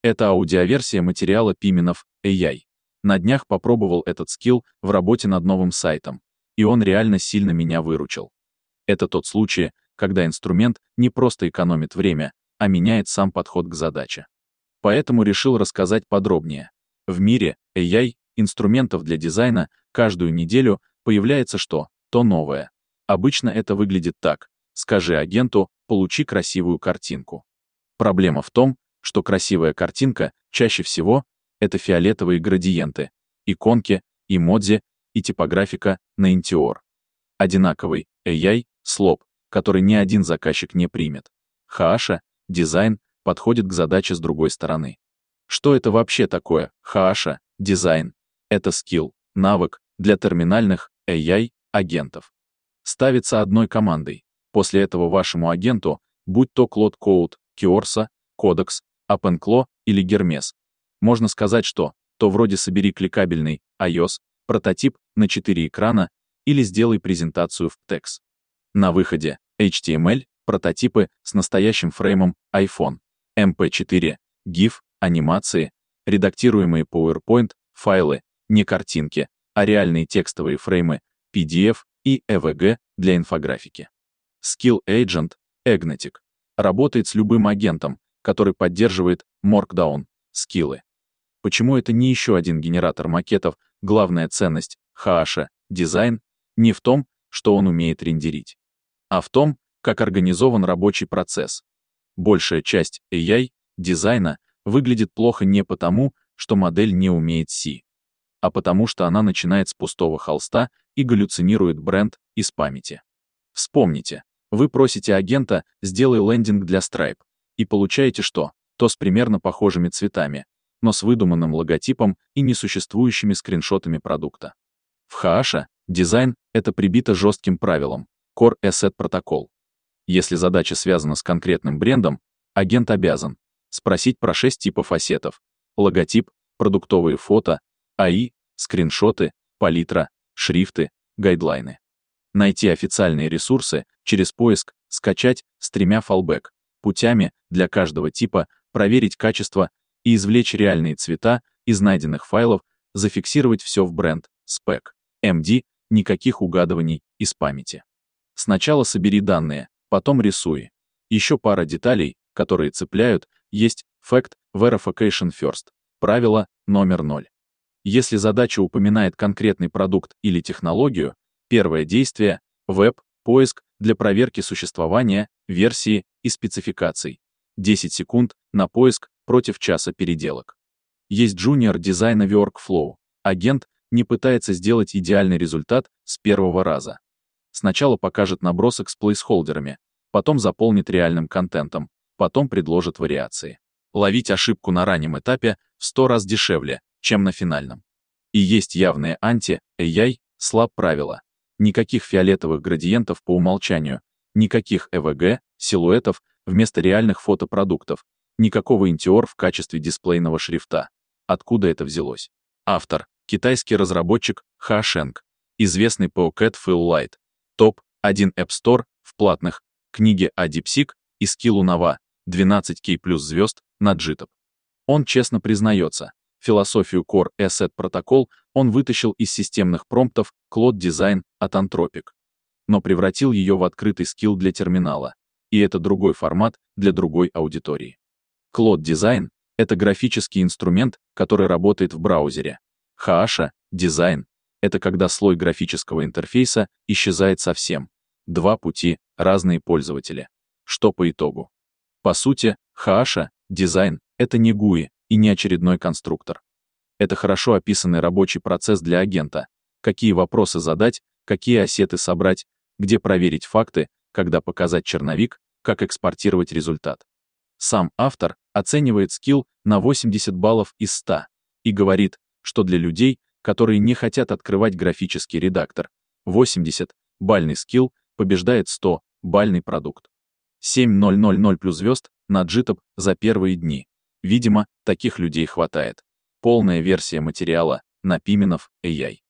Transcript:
Это аудиоверсия материала Piminov AI. На днях попробовал этот скилл в работе над новым сайтом, и он реально сильно меня выручил. Это тот случай, когда инструмент не просто экономит время, а меняет сам подход к задаче. Поэтому решил рассказать подробнее. В мире AI, инструментов для дизайна, каждую неделю появляется что-то новое. Обычно это выглядит так: скажи агенту, получи красивую картинку. Проблема в том, что красивая картинка чаще всего это фиолетовые градиенты, иконки, эмодзи и типографика на Intior. Одинаковый AI, слоп, который ни один заказчик не примет. Хааша, дизайн, подходит к задаче с другой стороны. Что это вообще такое? Хааша, дизайн. Это скилл, навык для терминальных AI-агентов. Ставится одной командой. После этого вашему агенту, будь то Claude Code, Kyorsa, Codex, OpenClaw или Hermes, можно сказать, что то вроде собери кликабельный iOS, прототип на 4 экрана или сделай презентацию в TEX. На выходе HTML, прототипы с настоящим фреймом iPhone, MP4, GIF, анимации, редактируемые PowerPoint, файлы, не картинки, а реальные текстовые фреймы, PDF и EVG для инфографики. Skill Agent, Agnetic, работает с любым агентом, который поддерживает Markdown, скиллы. Почему это не еще один генератор макетов? Главная ценность Хааша, дизайн, не в том, что он умеет рендерить, а в том, как организован рабочий процесс. Большая часть AI, дизайна, выглядит плохо не потому, что модель не умеет C, а потому что она начинает с пустого холста и галлюцинирует бренд из памяти. Вспомните, вы просите агента «сделай лендинг для Stripe» и получаете что-то с примерно похожими цветами, но с выдуманным логотипом и несуществующими скриншотами продукта. В Хааша дизайн это прибито жестким правилом Core Asset Protocol. Если задача связана с конкретным брендом, агент обязан спросить про 6 типов ассетов: логотип, продуктовые фото, AI, скриншоты, палитра, шрифты, гайдлайны. Найти официальные ресурсы через поиск, скачать с 3 fallback путями для каждого типа, проверить качество и извлечь реальные цвета из найденных файлов, зафиксировать все в бренд, спек, MD, никаких угадываний из памяти. Сначала собери данные, потом рисуй. Еще пара деталей, которые цепляют, есть Fact Verification First, правило номер 0. Если задача упоминает конкретный продукт или технологию, первое действие — веб, поиск для проверки существования, версии и спецификаций. 10 секунд на поиск против часа переделок. Есть Junior Design Workflow. Агент не пытается сделать идеальный результат с первого раза. Сначала покажет набросок с плейсхолдерами, потом заполнит реальным контентом, потом предложит вариации. Ловить ошибку на раннем этапе в 100 раз дешевле, чем на финальном. И есть явные анти-AI, слаб правила. Никаких фиолетовых градиентов по умолчанию, никаких EVG, силуэтов вместо реальных фотопродуктов, никакого Intior в качестве дисплейного шрифта. Откуда это взялось? Автор — китайский разработчик Ха Шенг, известный по Catfall Lite, топ-1 App Store в платных, книге о DeepSeek и скиллу Nova, 12K плюс звезд на GitHub. Он честно признается, философию Core Asset Protocol он вытащил из системных промптов Claude Design от Anthropic, но превратил ее в открытый скилл для терминала, и это другой формат для другой аудитории. Claude Design — это графический инструмент, который работает в браузере. Хааша Design — это когда слой графического интерфейса исчезает совсем. Два пути, разные пользователи. Что по итогу? По сути, Хааша Design — это не GUI и не очередной конструктор. Это хорошо описанный рабочий процесс для агента. Какие вопросы задать, какие ассеты собрать, где проверить факты, когда показать черновик, как экспортировать результат. Сам автор оценивает скилл на 80 баллов из 100 и говорит, что для людей, которые не хотят открывать графический редактор, 80-бальный скилл побеждает 100-бальный продукт. 7000 плюс звезд на GitHub за первые дни. Видимо, таких людей хватает. Полная версия материала на Piminov AI.